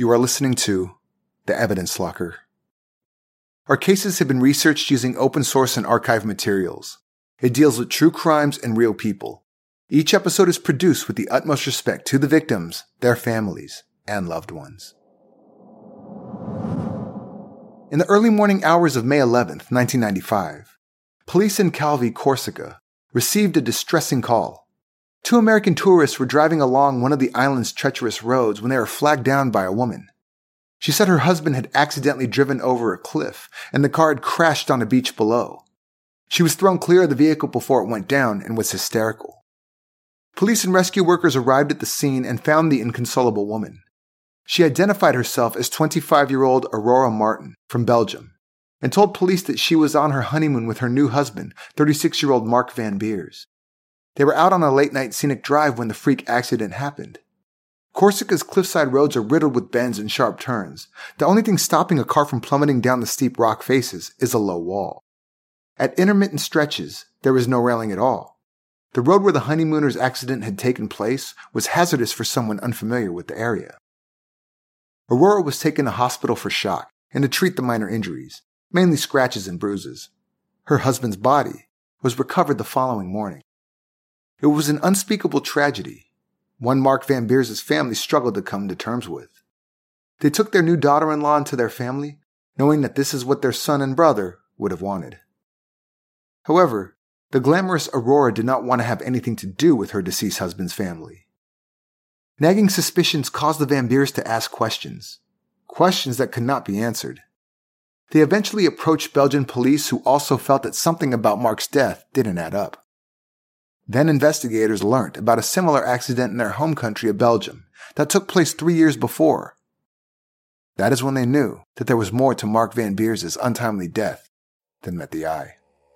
You are listening to The Evidence Locker. Our cases have been researched using open source and archive materials. It deals with true crimes and real people. Each episode is produced with the utmost respect to the victims, their families, and loved ones. In the early morning hours of May 11th, 1995, police in Calvi, Corsica, received a distressing call. Two American tourists were driving along one of the island's treacherous roads when they were flagged down by a woman. She said her husband had accidentally driven over a cliff and the car had crashed on a beach below. She was thrown clear of the vehicle before it went down and was hysterical. Police and rescue workers arrived at the scene and found the inconsolable woman. She identified herself as 25-year-old Aurora Martin from Belgium and told police that she was on her honeymoon with her new husband, 36-year-old Mark Van Beers. They were out on a late-night scenic drive when the freak accident happened. Corsica's cliffside roads are riddled with bends and sharp turns. The only thing stopping a car from plummeting down the steep rock faces is a low wall. At intermittent stretches, there was no railing at all. The road where the honeymooners' accident had taken place was hazardous for someone unfamiliar with the area. Aurora was taken to hospital for shock and to treat the minor injuries, mainly scratches and bruises. Her husband's body was recovered the following morning. It was an unspeakable tragedy, one Mark Van Beers' family struggled to come to terms with. They took their new daughter-in-law into their family, knowing that this is what their son and brother would have wanted. However, the glamorous Aurora did not want to have anything to do with her deceased husband's family. Nagging suspicions caused the Van Beers to ask questions that could not be answered. They eventually approached Belgian police, who also felt that something about Mark's death didn't add up. Then investigators learned about a similar accident in their home country of Belgium that took place 3 years before. That is when they knew that there was more to Mark Van Beers' untimely death than met the eye.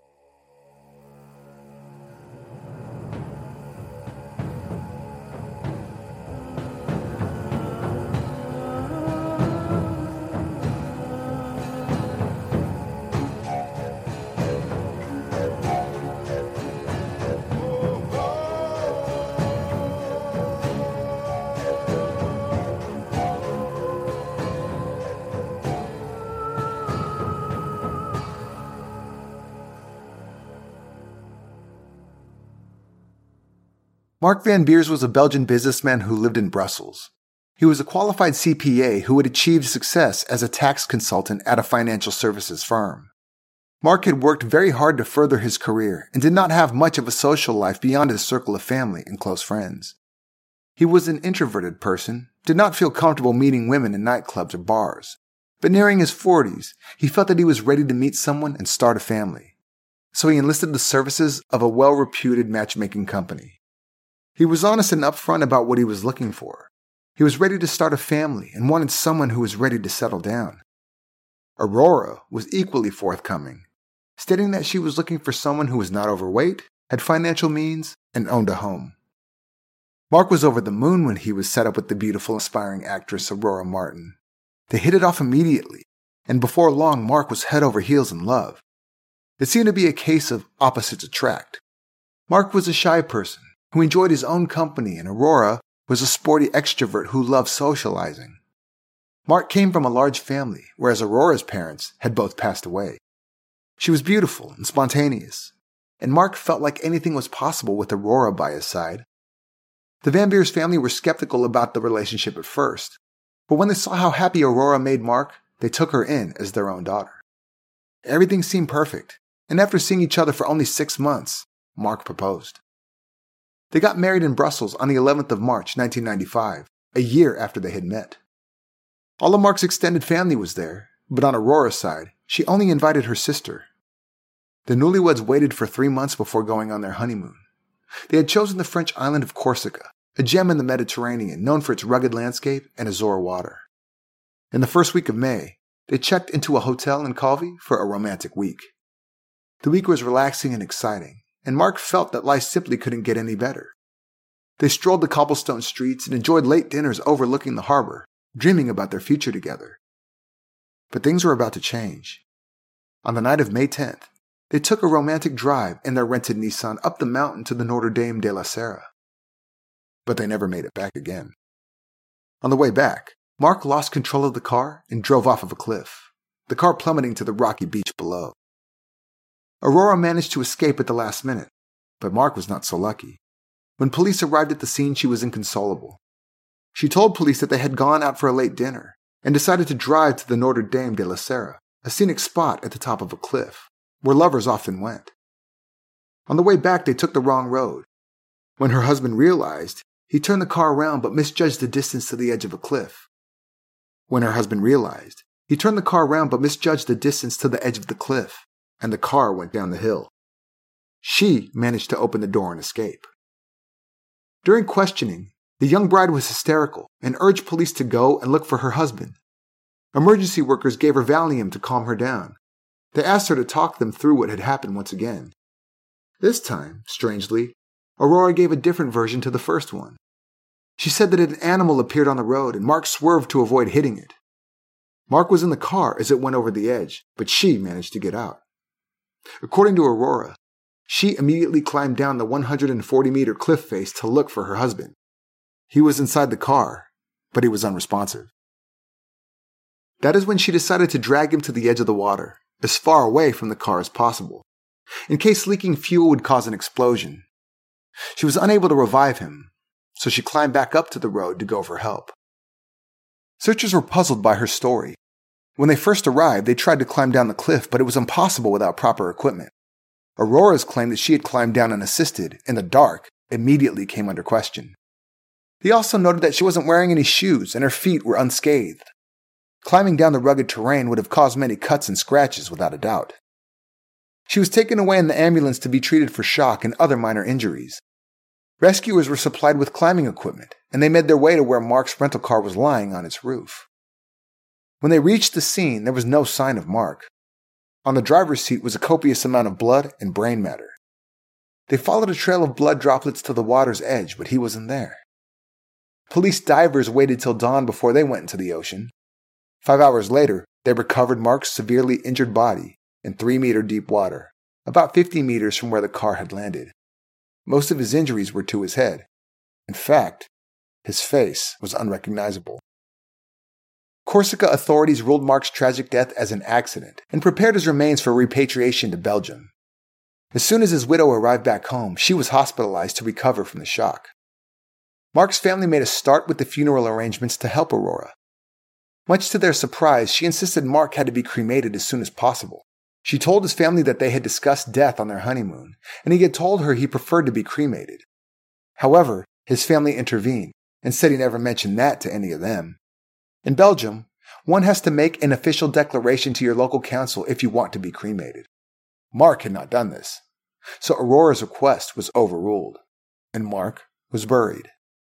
Mark Van Beers was a Belgian businessman who lived in Brussels. He was a qualified CPA who had achieved success as a tax consultant at a financial services firm. Mark had worked very hard to further his career and did not have much of a social life beyond his circle of family and close friends. He was an introverted person, did not feel comfortable meeting women in nightclubs or bars, but nearing his 40s, he felt that he was ready to meet someone and start a family. So he enlisted the services of a well-reputed matchmaking company. He was honest and upfront about what he was looking for. He was ready to start a family and wanted someone who was ready to settle down. Aurora was equally forthcoming, stating that she was looking for someone who was not overweight, had financial means, and owned a home. Mark was over the moon when he was set up with the beautiful, aspiring actress Aurora Martin. They hit it off immediately, and before long, Mark was head over heels in love. It seemed to be a case of opposites attract. Mark was a shy person who enjoyed his own company, and Aurora was a sporty extrovert who loved socializing. Mark came from a large family, whereas Aurora's parents had both passed away. She was beautiful and spontaneous, and Mark felt like anything was possible with Aurora by his side. The Van Beers family were skeptical about the relationship at first, but when they saw how happy Aurora made Mark, they took her in as their own daughter. Everything seemed perfect, and after seeing each other for only 6 months, Mark proposed. They got married in Brussels on the 11th of March, 1995, a year after they had met. All of Mark's extended family was there, but on Aurora's side, she only invited her sister. The newlyweds waited for 3 months before going on their honeymoon. They had chosen the French island of Corsica, a gem in the Mediterranean known for its rugged landscape and azure water. In the first week of May, they checked into a hotel in Calvi for a romantic week. The week was relaxing and exciting, and Mark felt that life simply couldn't get any better. They strolled the cobblestone streets and enjoyed late dinners overlooking the harbor, dreaming about their future together. But things were about to change. On the night of May 10th, they took a romantic drive in their rented Nissan up the mountain to the Notre Dame de la Serra. But they never made it back again. On the way back, Mark lost control of the car and drove off of a cliff, the car plummeting to the rocky beach below. Aurora managed to escape at the last minute, but Mark was not so lucky. When police arrived at the scene, she was inconsolable. She told police that they had gone out for a late dinner and decided to drive to the Notre Dame de la Serre, a scenic spot at the top of a cliff, where lovers often went. On the way back, they took the wrong road. When her husband realized, he turned the car around but misjudged the distance to the edge of a cliff. When her husband realized, he turned the car around but misjudged the distance to the edge of the cliff, and the car went down the hill. She managed to open the door and escape. During questioning, the young bride was hysterical and urged police to go and look for her husband. Emergency workers gave her Valium to calm her down. They asked her to talk them through what had happened once again. This time, strangely, Aurora gave a different version to the first one. She said that an animal appeared on the road and Mark swerved to avoid hitting it. Mark was in the car as it went over the edge, but she managed to get out. According to Aurora, she immediately climbed down the 140-meter cliff face to look for her husband. He was inside the car, but he was unresponsive. That is when she decided to drag him to the edge of the water, as far away from the car as possible, in case leaking fuel would cause an explosion. She was unable to revive him, so she climbed back up to the road to go for help. Searchers were puzzled by her story. When they first arrived, they tried to climb down the cliff, but it was impossible without proper equipment. Aurora's claim that she had climbed down unassisted, in the dark, immediately came under question. They also noted that she wasn't wearing any shoes and her feet were unscathed. Climbing down the rugged terrain would have caused many cuts and scratches without a doubt. She was taken away in the ambulance to be treated for shock and other minor injuries. Rescuers were supplied with climbing equipment, and they made their way to where Mark's rental car was lying on its roof. When they reached the scene, there was no sign of Mark. On the driver's seat was a copious amount of blood and brain matter. They followed a trail of blood droplets to the water's edge, but he wasn't there. Police divers waited till dawn before they went into the ocean. 5 hours later, they recovered Mark's severely injured body in 3-meter deep water, about 50 meters from where the car had landed. Most of his injuries were to his head. In fact, his face was unrecognizable. Corsica authorities ruled Mark's tragic death as an accident and prepared his remains for repatriation to Belgium. As soon as his widow arrived back home, she was hospitalized to recover from the shock. Mark's family made a start with the funeral arrangements to help Aurora. Much to their surprise, she insisted Mark had to be cremated as soon as possible. She told his family that they had discussed death on their honeymoon, and he had told her he preferred to be cremated. However, his family intervened and said he never mentioned that to any of them. In Belgium, one has to make an official declaration to your local council if you want to be cremated. Mark had not done this, so Aurora's request was overruled, and Mark was buried.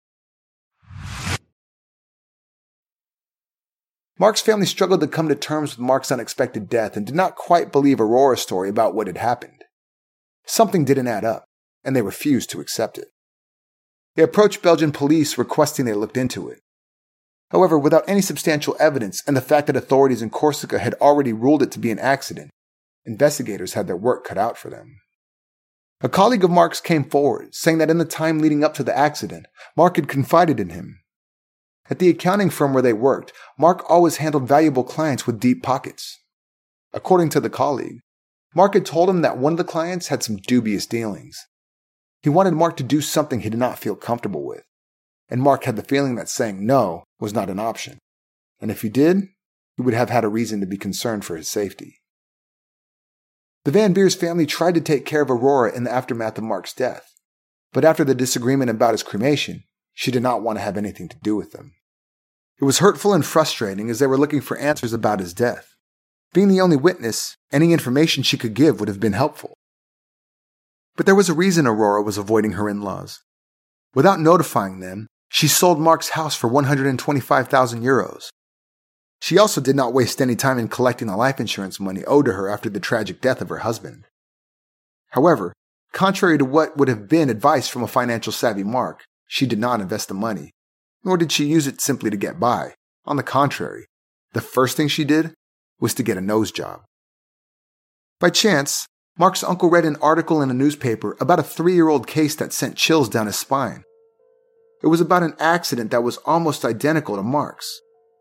Mark's family struggled to come to terms with Mark's unexpected death and did not quite believe Aurora's story about what had happened. Something didn't add up, and they refused to accept it. They approached Belgian police requesting they looked into it. However, without any substantial evidence and the fact that authorities in Corsica had already ruled it to be an accident, investigators had their work cut out for them. A colleague of Mark's came forward, saying that in the time leading up to the accident, Mark had confided in him. At the accounting firm where they worked, Mark always handled valuable clients with deep pockets. According to the colleague, Mark had told him that one of the clients had some dubious dealings. He wanted Mark to do something he did not feel comfortable with, and Mark had the feeling that saying no was not an option, and if he did, he would have had a reason to be concerned for his safety. The Van Beers family tried to take care of Aurora in the aftermath of Mark's death, but after the disagreement about his cremation, she did not want to have anything to do with them. It was hurtful and frustrating as they were looking for answers about his death. Being the only witness, any information she could give would have been helpful. But there was a reason Aurora was avoiding her in-laws. Without notifying them, she sold Mark's house for 125,000 euros. She also did not waste any time in collecting the life insurance money owed to her after the tragic death of her husband. However, contrary to what would have been advice from a financial savvy Mark, she did not invest the money, nor did she use it simply to get by. On the contrary, the first thing she did was to get a nose job. By chance, Mark's uncle read an article in a newspaper about a 3-year-old case that sent chills down his spine. It was about an accident that was almost identical to Mark's.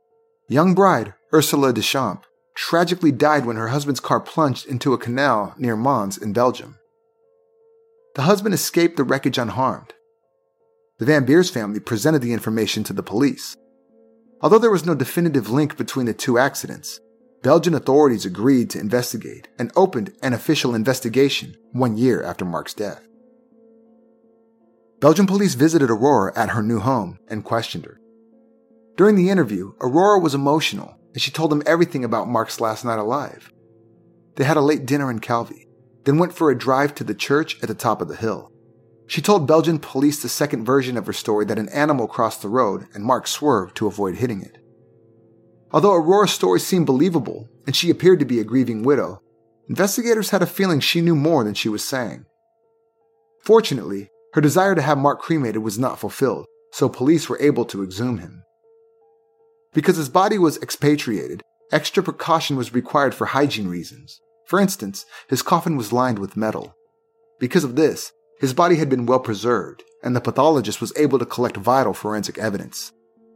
Young bride Ursula Deschamps tragically died when her husband's car plunged into a canal near Mons in Belgium. The husband escaped the wreckage unharmed. The Van Beers family presented the information to the police. Although there was no definitive link between the two accidents, Belgian authorities agreed to investigate and opened an official investigation 1 year after Mark's death. Belgian police visited Aurora at her new home and questioned her. During the interview, Aurora was emotional and she told them everything about Mark's last night alive. They had a late dinner in Calvi, then went for a drive to the church at the top of the hill. She told Belgian police the second version of her story that an animal crossed the road and Mark swerved to avoid hitting it. Although Aurora's story seemed believable and she appeared to be a grieving widow, investigators had a feeling she knew more than she was saying. Fortunately, her desire to have Mark cremated was not fulfilled, so police were able to exhume him. Because his body was expatriated, extra precaution was required for hygiene reasons. For instance, his coffin was lined with metal. Because of this, his body had been well preserved, and the pathologist was able to collect vital forensic evidence.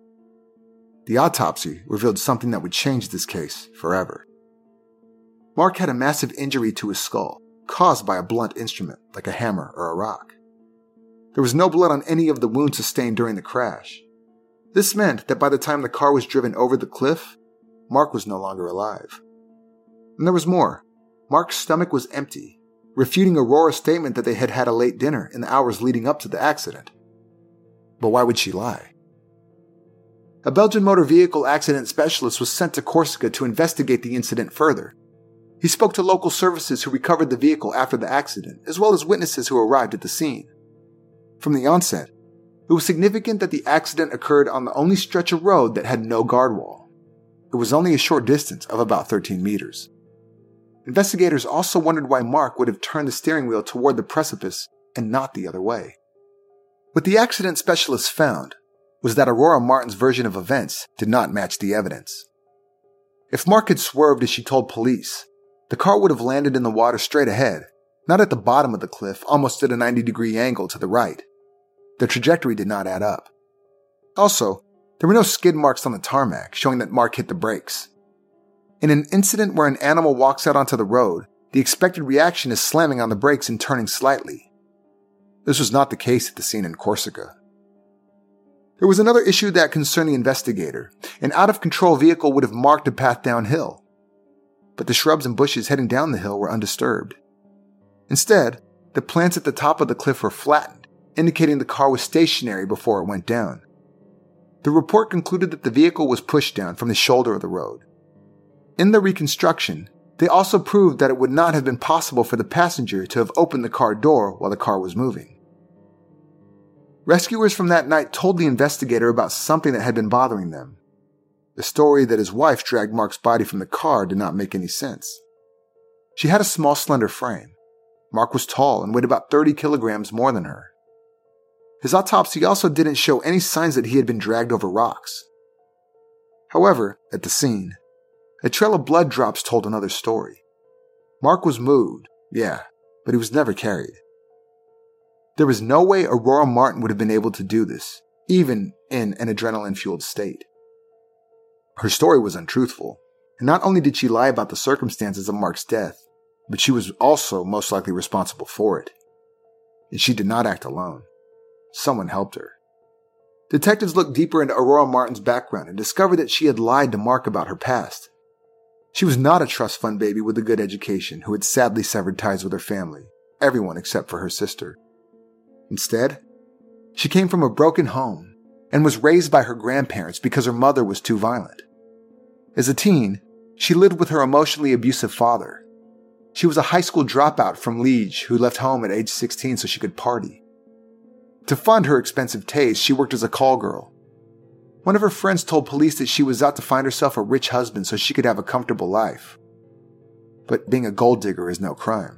The autopsy revealed something that would change this case forever. Mark had a massive injury to his skull, caused by a blunt instrument like a hammer or a rock. There was no blood on any of the wounds sustained during the crash. This meant that by the time the car was driven over the cliff, Mark was no longer alive. And there was more. Mark's stomach was empty, refuting Aurora's statement that they had had a late dinner in the hours leading up to the accident. But why would she lie? A Belgian motor vehicle accident specialist was sent to Corsica to investigate the incident further. He spoke to local services who recovered the vehicle after the accident, as well as witnesses who arrived at the scene. From the onset, it was significant that the accident occurred on the only stretch of road that had no guard wall. It was only a short distance of about 13 meters. Investigators also wondered why Mark would have turned the steering wheel toward the precipice and not the other way. What the accident specialist found was that Aurora Martin's version of events did not match the evidence. If Mark had swerved as she told police, the car would have landed in the water straight ahead, not at the bottom of the cliff, almost at a 90-degree angle to the right. The trajectory did not add up. Also, there were no skid marks on the tarmac showing that Mark hit the brakes. In an incident where an animal walks out onto the road, the expected reaction is slamming on the brakes and turning slightly. This was not the case at the scene in Corsica. There was another issue that concerned the investigator. An out-of-control vehicle would have marked a path downhill, but the shrubs and bushes heading down the hill were undisturbed. Instead, the plants at the top of the cliff were flattened, indicating the car was stationary before it went down. The report concluded that the vehicle was pushed down from the shoulder of the road. In the reconstruction, they also proved that it would not have been possible for the passenger to have opened the car door while the car was moving. Rescuers from that night told the investigator about something that had been bothering them. The story that his wife dragged Mark's body from the car did not make any sense. She had a small, slender frame. Mark was tall and weighed about 30 kilograms more than her. His autopsy also didn't show any signs that he had been dragged over rocks. However, at the scene, a trail of blood drops told another story. Mark was moved, yeah, but he was never carried. There was no way Aurora Martin would have been able to do this, even in an adrenaline-fueled state. Her story was untruthful, and not only did she lie about the circumstances of Mark's death, but she was also most likely responsible for it. And she did not act alone. Someone helped her. Detectives looked deeper into Aurora Martin's background and discovered that she had lied to Mark about her past. She was not a trust fund baby with a good education who had sadly severed ties with her family, everyone except for her sister. Instead, she came from a broken home and was raised by her grandparents because her mother was too violent. As a teen, she lived with her emotionally abusive father. She was a high school dropout from Liege who left home at age 16 so she could party. To fund her expensive taste, she worked as a call girl. One of her friends told police that she was out to find herself a rich husband so she could have a comfortable life. But being a gold digger is no crime.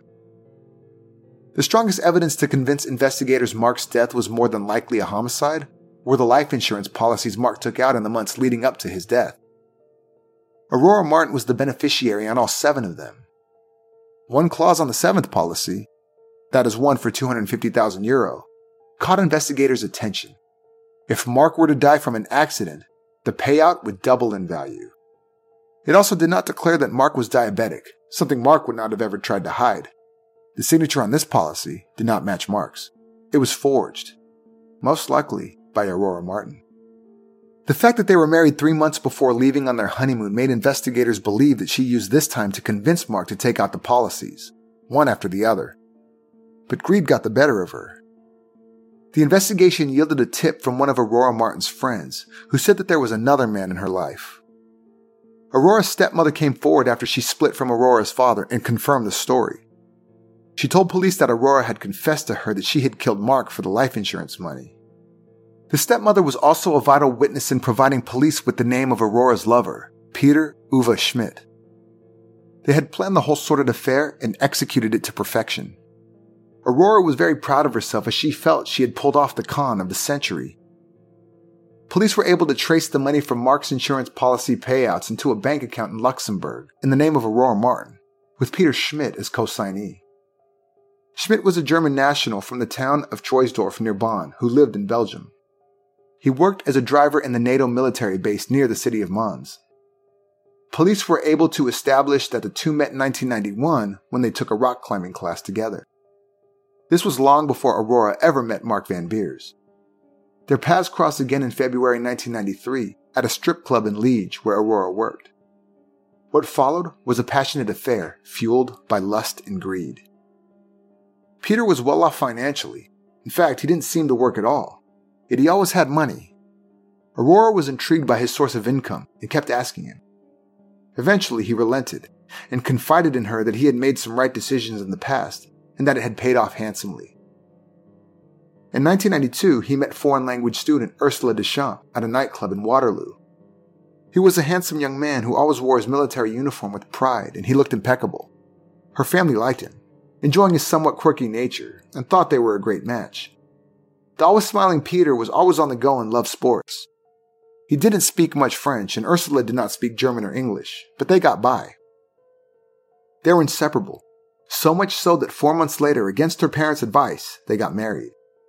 The strongest evidence to convince investigators Mark's death was more than likely a homicide were the life insurance policies Mark took out in the months leading up to his death. Aurora Martin was the beneficiary on all 7 of them. One clause on the 7th policy, that is one for €250,000, caught investigators' attention. If Mark were to die from an accident, The payout would double in value. It also did not declare that Mark was diabetic, something Mark would not have ever tried to hide. The signature on this policy did not match Mark's. It was forged, most likely by Aurora Martin. The fact that they were married 3 months before leaving on their honeymoon made investigators believe that she used this time to convince Mark to take out the policies, one after the other. But greed got the better of her. The investigation yielded a tip from one of Aurora Martin's friends, who said that there was another man in her life. Aurora's stepmother came forward after she split from Aurora's father and confirmed the story. She told police that Aurora had confessed to her that she had killed Mark for the life insurance money. The stepmother was also a vital witness in providing police with the name of Aurora's lover, Peter Uwe Schmidt. They had planned the whole sordid affair and executed it to perfection. Aurora was very proud of herself as she felt she had pulled off the con of the century. Police were able to trace the money from Mark's insurance policy payouts into a bank account in Luxembourg in the name of Aurora Martin, with Peter Schmidt as co-signee. Schmidt was a German national from the town of Troisdorf near Bonn who lived in Belgium. He worked as a driver in the NATO military base near the city of Mons. Police were able to establish that the two met in 1991 when they took a rock climbing class together. This was long before Aurora ever met Mark Van Beers. Their paths crossed again in February 1993 at a strip club in Liege where Aurora worked. What followed was a passionate affair fueled by lust and greed. Peter was well off financially. In fact, he didn't seem to work at all. Yet he always had money. Aurora was intrigued by his source of income and kept asking him. Eventually, he relented and confided in her that he had made some right decisions in the past and that it had paid off handsomely. In 1992, he met foreign language student Ursula Deschamps at a nightclub in Waterloo. He was a handsome young man who always wore his military uniform with pride, and he looked impeccable. Her family liked him, enjoying his somewhat quirky nature, and thought they were a great match. The always smiling Peter was always on the go and loved sports. He didn't speak much French, and Ursula did not speak German or English, but they got by. They were inseparable, so much so that 4 months later, against her parents' advice, they got married.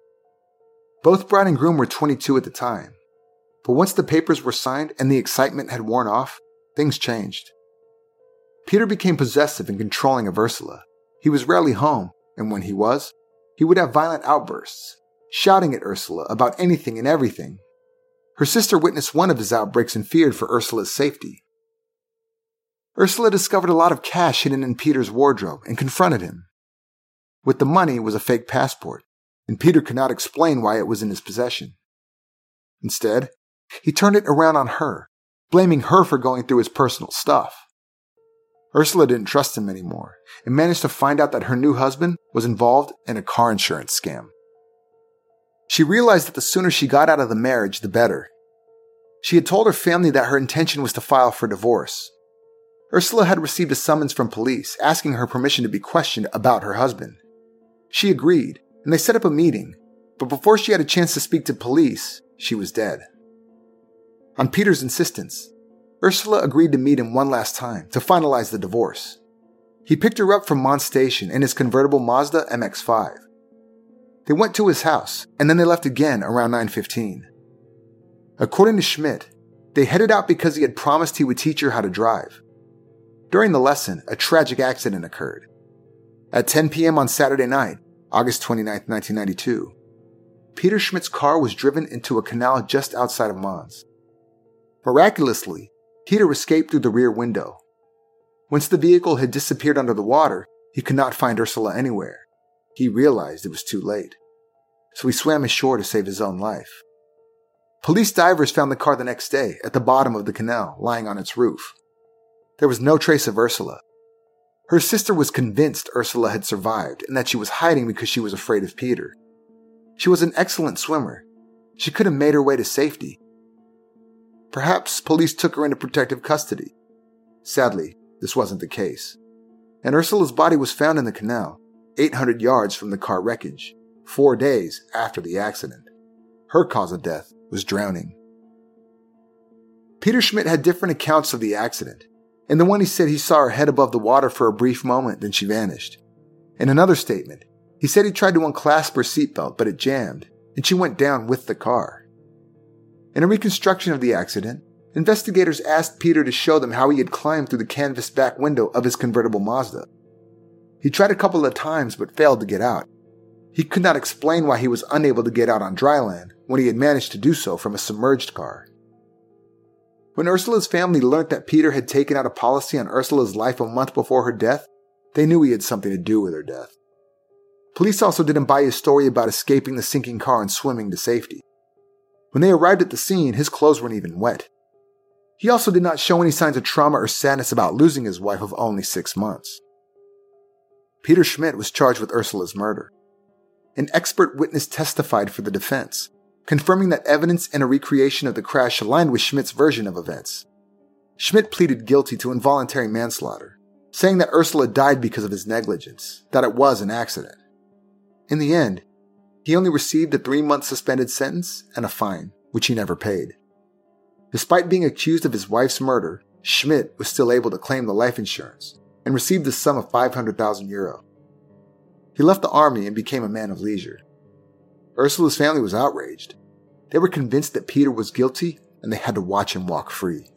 Both bride and groom were 22 at the time, but once the papers were signed and the excitement had worn off, things changed. Peter became possessive and controlling of Ursula. He was rarely home, and when he was, he would have violent outbursts, shouting at Ursula about anything and everything. Her sister witnessed one of his outbreaks and feared for Ursula's safety. Ursula discovered a lot of cash hidden in Peter's wardrobe and confronted him. With the money was a fake passport, and Peter could not explain why it was in his possession. Instead, he turned it around on her, blaming her for going through his personal stuff. Ursula didn't trust him anymore and managed to find out that her new husband was involved in a car insurance scam. She realized that the sooner she got out of the marriage, the better. She had told her family that her intention was to file for divorce. Ursula had received a summons from police asking her permission to be questioned about her husband. She agreed, and they set up a meeting, but before she had a chance to speak to police, she was dead. On Peter's insistence, Ursula agreed to meet him one last time to finalize the divorce. He picked her up from Mons Station in his convertible Mazda MX-5. They went to his house, and then they left again around 9:15. According to Schmidt, they headed out because he had promised he would teach her how to drive. During the lesson, a tragic accident occurred. At 10 p.m. on Saturday night, August 29, 1992, Peter Schmidt's car was driven into a canal just outside of Mons. Miraculously, Peter escaped through the rear window. Once the vehicle had disappeared under the water, he could not find Ursula anywhere. He realized it was too late, so he swam ashore to save his own life. Police divers found the car the next day at the bottom of the canal, lying on its roof. There was no trace of Ursula. Her sister was convinced Ursula had survived and that she was hiding because she was afraid of Peter. She was an excellent swimmer. She could have made her way to safety. Perhaps police took her into protective custody. Sadly, this wasn't the case. And Ursula's body was found in the canal, 800 yards from the car wreckage, 4 days after the accident. Her cause of death was drowning. Peter Schmidt had different accounts of the accident. In the one he said he saw her head above the water for a brief moment, then she vanished. In another statement, he said he tried to unclasp her seatbelt, but it jammed, and she went down with the car. In a reconstruction of the accident, Investigators asked Peter to show them how he had climbed through the canvas back window of his convertible Mazda. He tried a couple of times but failed to get out. He could not explain why he was unable to get out on dry land when he had managed to do so from a submerged car. When Ursula's family learned that Peter had taken out a policy on Ursula's life a month before her death, they knew he had something to do with her death. Police also didn't buy his story about escaping the sinking car and swimming to safety. When they arrived at the scene, his clothes weren't even wet. He also did not show any signs of trauma or sadness about losing his wife of only 6 months. Peter Schmidt was charged with Ursula's murder. An expert witness testified for the defense, confirming that evidence and a recreation of the crash aligned with Schmidt's version of events. Schmidt pleaded guilty to involuntary manslaughter, saying that Ursula died because of his negligence, that it was an accident. In the end, he only received a 3-month suspended sentence and a fine, which he never paid. Despite being accused of his wife's murder, Schmidt was still able to claim the life insurance and received the sum of €500,000. He left the army and became a man of leisure. Ursula's family was outraged. They were convinced that Peter was guilty and they had to watch him walk free.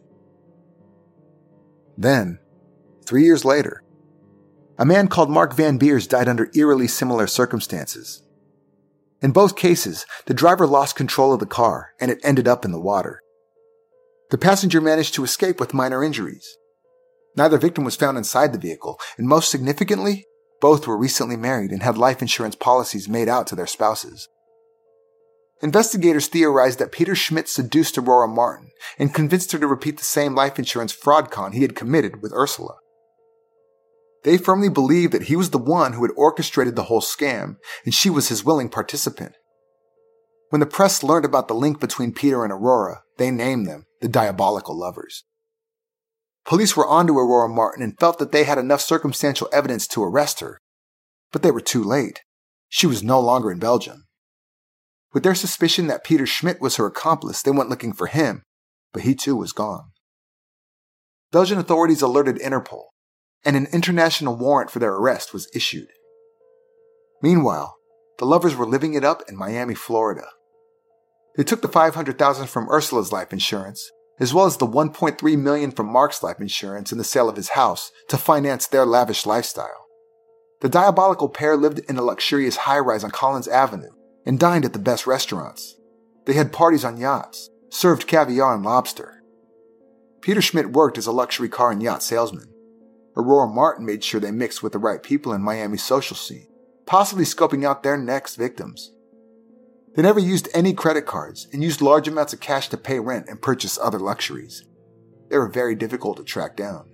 Then, 3 years later, a man called Mark Van Beers died under eerily similar circumstances. In both cases, the driver lost control of the car and it ended up in the water. The passenger managed to escape with minor injuries. Neither victim was found inside the vehicle, and most significantly, both were recently married and had life insurance policies made out to their spouses. Investigators theorized that Peter Schmidt seduced Aurora Martin and convinced her to repeat the same life insurance fraud con he had committed with Ursula. They firmly believed that he was the one who had orchestrated the whole scam, and she was his willing participant. When the press learned about the link between Peter and Aurora, they named them the Diabolical Lovers. Police were onto Aurora Martin and felt that they had enough circumstantial evidence to arrest her. But they were too late. She was no longer in Belgium. With their suspicion that Peter Schmidt was her accomplice, they went looking for him, but he too was gone. Belgian authorities alerted Interpol, and an international warrant for their arrest was issued. Meanwhile, the lovers were living it up in Miami, Florida. They took the $500,000 from Ursula's life insurance, as well as the $1.3 million from Mark's life insurance and the sale of his house to finance their lavish lifestyle. The diabolical pair lived in a luxurious high-rise on Collins Avenue and dined at the best restaurants. They had parties on yachts, served caviar and lobster. Peter Schmidt worked as a luxury car and yacht salesman. Aurora Martin made sure they mixed with the right people in Miami's social scene, possibly scoping out their next victims. They never used any credit cards and used large amounts of cash to pay rent and purchase other luxuries. They were very difficult to track down.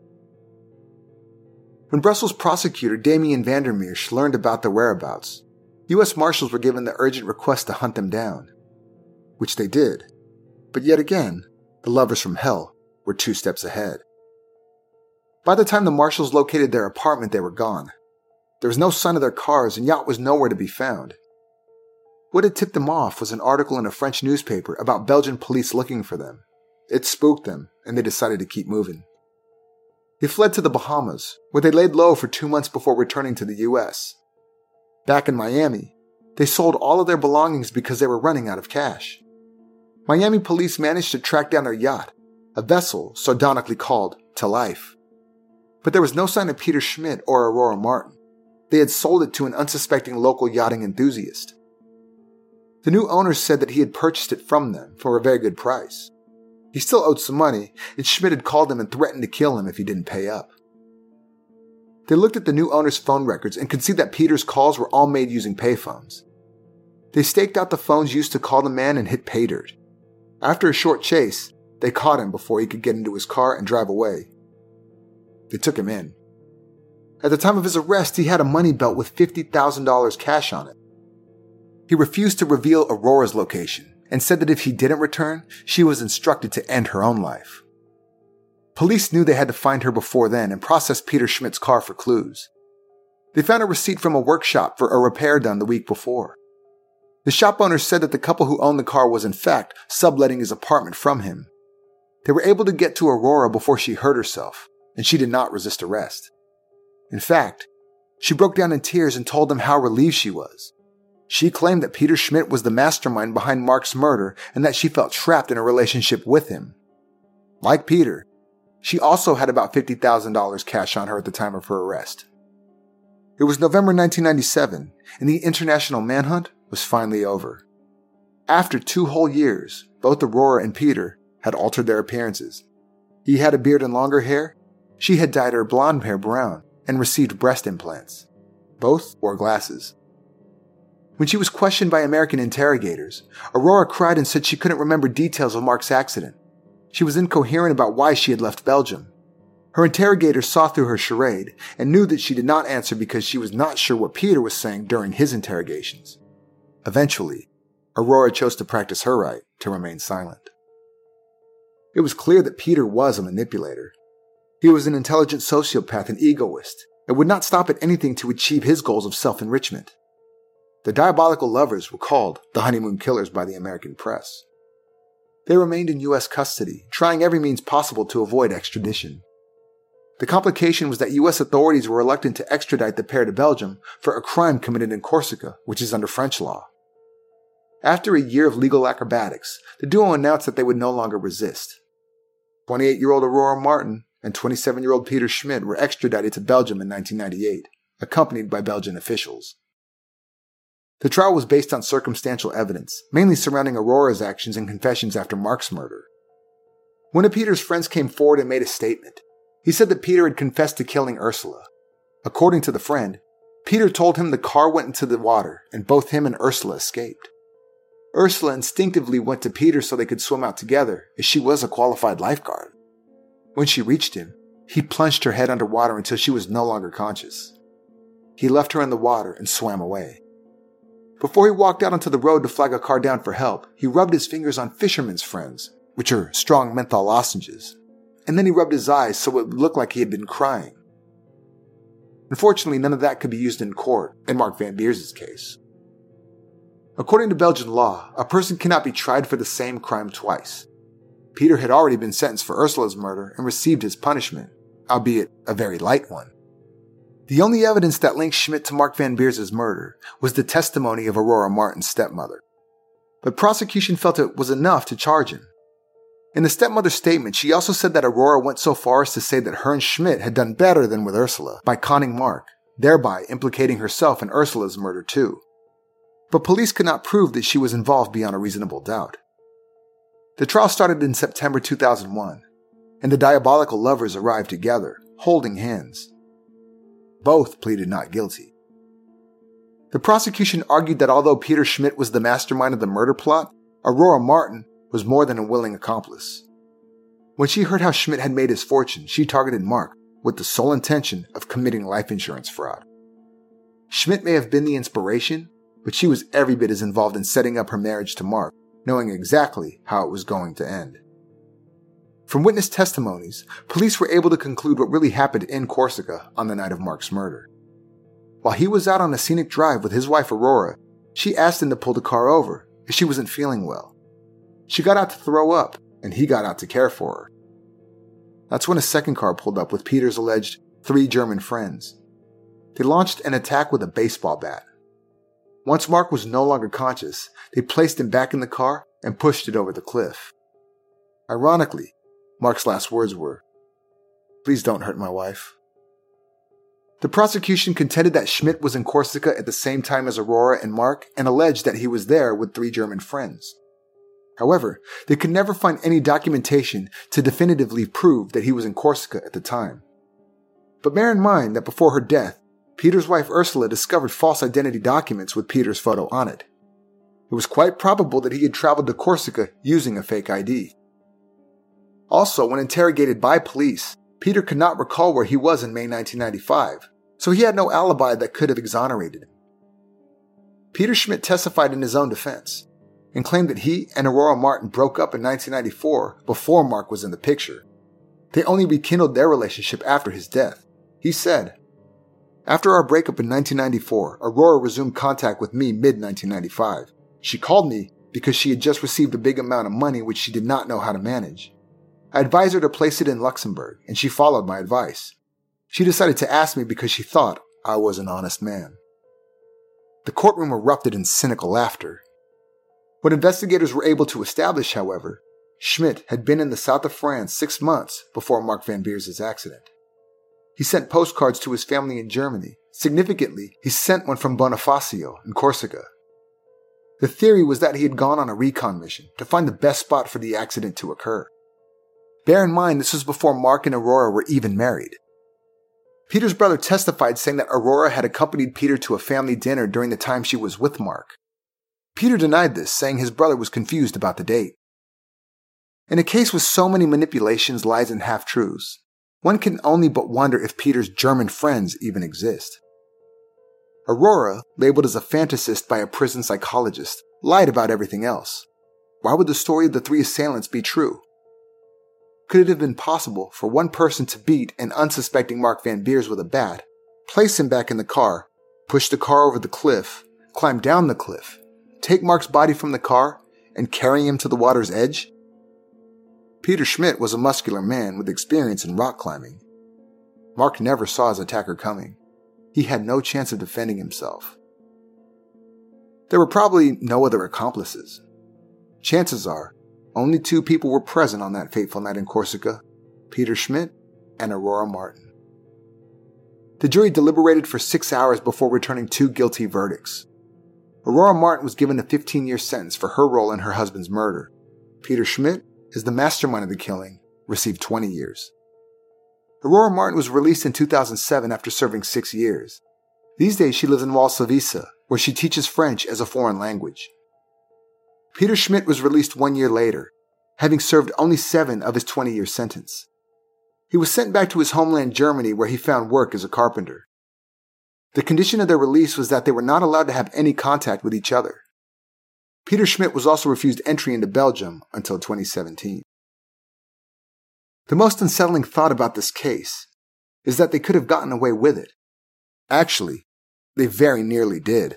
When Brussels prosecutor Damien Vandermeersch learned about their whereabouts, U.S. Marshals were given the urgent request to hunt them down, which they did. But yet again, the lovers from hell were 2 steps ahead. By the time the Marshals located their apartment, they were gone. There was no sign of their cars, and yacht was nowhere to be found. What had tipped them off was an article in a French newspaper about Belgian police looking for them. It spooked them, and they decided to keep moving. They fled to the Bahamas, where they laid low for 2 months before returning to the U.S. Back in Miami, they sold all of their belongings because they were running out of cash. Miami police managed to track down their yacht, a vessel sardonically called To Life. But there was no sign of Peter Schmidt or Aurora Martin. They had sold it to an unsuspecting local yachting enthusiast. The new owner said that he had purchased it from them for a very good price. He still owed some money, and Schmidt had called him and threatened to kill him if he didn't pay up. They looked at the new owner's phone records and could see that Peter's calls were all made using payphones. They staked out the phones used to call the man and hit pay dirt. After a short chase, they caught him before he could get into his car and drive away. They took him in. At the time of his arrest, he had a money belt with $50,000 cash on it. He refused to reveal Aurora's location and said that if he didn't return, she was instructed to end her own life. Police knew they had to find her before then and processed Peter Schmidt's car for clues. They found a receipt from a workshop for a repair done the week before. The shop owner said that the couple who owned the car was in fact subletting his apartment from him. They were able to get to Aurora before she hurt herself, and she did not resist arrest. In fact, she broke down in tears and told them how relieved she was. She claimed that Peter Schmidt was the mastermind behind Mark's murder and that she felt trapped in a relationship with him. Like Peter, she also had about $50,000 cash on her at the time of her arrest. It was November 1997, and the international manhunt was finally over. After 2 whole years, both Aurora and Peter had altered their appearances. He had a beard and longer hair. She had dyed her blonde hair brown and received breast implants. Both wore glasses. When she was questioned by American interrogators, Aurora cried and said she couldn't remember details of Mark's accident. She was incoherent about why she had left Belgium. Her interrogators saw through her charade and knew that she did not answer because she was not sure what Peter was saying during his interrogations. Eventually, Aurora chose to practice her right to remain silent. It was clear that Peter was a manipulator. He was an intelligent sociopath and egoist, and would not stop at anything to achieve his goals of self-enrichment. The diabolical lovers were called the honeymoon killers by the American press. They remained in U.S. custody, trying every means possible to avoid extradition. The complication was that U.S. authorities were reluctant to extradite the pair to Belgium for a crime committed in Corsica, which is under French law. After a year of legal acrobatics, the duo announced that they would no longer resist. 28-year-old Aurora Martin and 27-year-old Peter Schmidt were extradited to Belgium in 1998, accompanied by Belgian officials. The trial was based on circumstantial evidence, mainly surrounding Aurora's actions and confessions after Mark's murder. One of Peter's friends came forward and made a statement. He said that Peter had confessed to killing Ursula. According to the friend, Peter told him the car went into the water and both him and Ursula escaped. Ursula instinctively went to Peter so they could swim out together, as she was a qualified lifeguard. When she reached him, he plunged her head underwater until she was no longer conscious. He left her in the water and swam away. Before he walked out onto the road to flag a car down for help, he rubbed his fingers on fisherman's friends, which are strong menthol lozenges, and then he rubbed his eyes so it looked like he had been crying. Unfortunately, none of that could be used in court in Mark Van Beers' case. According to Belgian law, a person cannot be tried for the same crime twice. Peter had already been sentenced for Ursula's murder and received his punishment, albeit a very light one. The only evidence that linked Schmidt to Mark Van Beers' murder was the testimony of Aurora Martin's stepmother. But prosecution felt it was enough to charge him. In the stepmother's statement, she also said that Aurora went so far as to say that her and Schmidt had done better than with Ursula by conning Mark, thereby implicating herself in Ursula's murder too. But police could not prove that she was involved beyond a reasonable doubt. The trial started in September 2001, and the diabolical lovers arrived together, holding hands. Both pleaded not guilty. The prosecution argued that although Peter Schmidt was the mastermind of the murder plot, Aurora Martin was more than a willing accomplice. When she heard how Schmidt had made his fortune, she targeted Mark with the sole intention of committing life insurance fraud. Schmidt may have been the inspiration, but she was every bit as involved in setting up her marriage to Mark, knowing exactly how it was going to end. From witness testimonies, police were able to conclude what really happened in Corsica on the night of Mark's murder. While he was out on a scenic drive with his wife Aurora, she asked him to pull the car over, as she wasn't feeling well. She got out to throw up, and he got out to care for her. That's when a second car pulled up with Peter's alleged 3 German friends. They launched an attack with a baseball bat. Once Mark was no longer conscious, they placed him back in the car and pushed it over the cliff. Ironically, Mark's last words were, "Please don't hurt my wife." The prosecution contended that Schmidt was in Corsica at the same time as Aurora and Mark and alleged that he was there with 3 German friends. However, they could never find any documentation to definitively prove that he was in Corsica at the time. But bear in mind that before her death, Peter's wife Ursula discovered false identity documents with Peter's photo on it. It was quite probable that he had traveled to Corsica using a fake ID. Also, when interrogated by police, Peter could not recall where he was in May 1995, so he had no alibi that could have exonerated him. Peter Schmidt testified in his own defense and claimed that he and Aurora Martin broke up in 1994 before Mark was in the picture. They only rekindled their relationship after his death. He said, "After our breakup in 1994, Aurora resumed contact with me mid-1995. She called me because she had just received a big amount of money which she did not know how to manage. I advised her to place it in Luxembourg, and she followed my advice. She decided to ask me because she thought I was an honest man." The courtroom erupted in cynical laughter. What investigators were able to establish, however, Schmidt had been in the south of France 6 months before Mark Van Beers' accident. He sent postcards to his family in Germany. Significantly, he sent one from Bonifacio in Corsica. The theory was that he had gone on a recon mission to find the best spot for the accident to occur. Bear in mind, this was before Mark and Aurora were even married. Peter's brother testified saying that Aurora had accompanied Peter to a family dinner during the time she was with Mark. Peter denied this, saying his brother was confused about the date. In a case with so many manipulations, lies, and half-truths, one can only but wonder if Peter's German friends even exist. Aurora, labeled as a fantasist by a prison psychologist, lied about everything else. Why would the story of the 3 assailants be true? Could it have been possible for one person to beat an unsuspecting Mark Van Beers with a bat, place him back in the car, push the car over the cliff, climb down the cliff, take Mark's body from the car, and carry him to the water's edge? Peter Schmidt was a muscular man with experience in rock climbing. Mark never saw his attacker coming. He had no chance of defending himself. There were probably no other accomplices. Chances are, only 2 people were present on that fateful night in Corsica, Peter Schmidt and Aurora Martin. The jury deliberated for 6 hours before returning 2 guilty verdicts. Aurora Martin was given a 15-year sentence for her role in her husband's murder. Peter Schmidt, as the mastermind of the killing, received 20 years. Aurora Martin was released in 2007 after serving 6 years. These days she lives in Valsavisa, where she teaches French as a foreign language. Peter Schmidt was released 1 year later, having served only 7 of his 20-year sentence. He was sent back to his homeland Germany, where he found work as a carpenter. The condition of their release was that they were not allowed to have any contact with each other. Peter Schmidt was also refused entry into Belgium until 2017. The most unsettling thought about this case is that they could have gotten away with it. Actually, they very nearly did.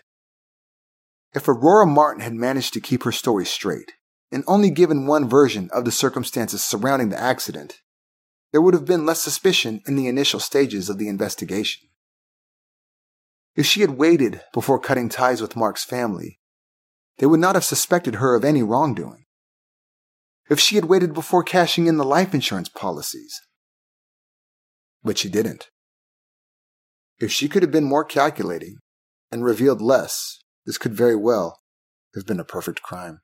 If Aurora Martin had managed to keep her story straight and only given one version of the circumstances surrounding the accident, there would have been less suspicion in the initial stages of the investigation. If she had waited before cutting ties with Mark's family, they would not have suspected her of any wrongdoing. If she had waited before cashing in the life insurance policies. But she didn't. If she could have been more calculating and revealed less, this could very well have been a perfect crime.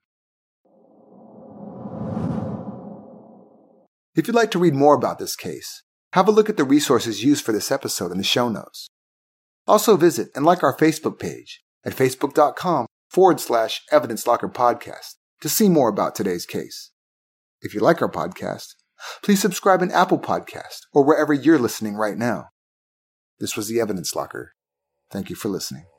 If you'd like to read more about this case, have a look at the resources used for this episode in the show notes. Also visit and like our Facebook page at facebook.com/Evidence Locker Podcast to see more about today's case. If you like our podcast, please subscribe in Apple Podcast or wherever you're listening right now. This was the Evidence Locker. Thank you for listening.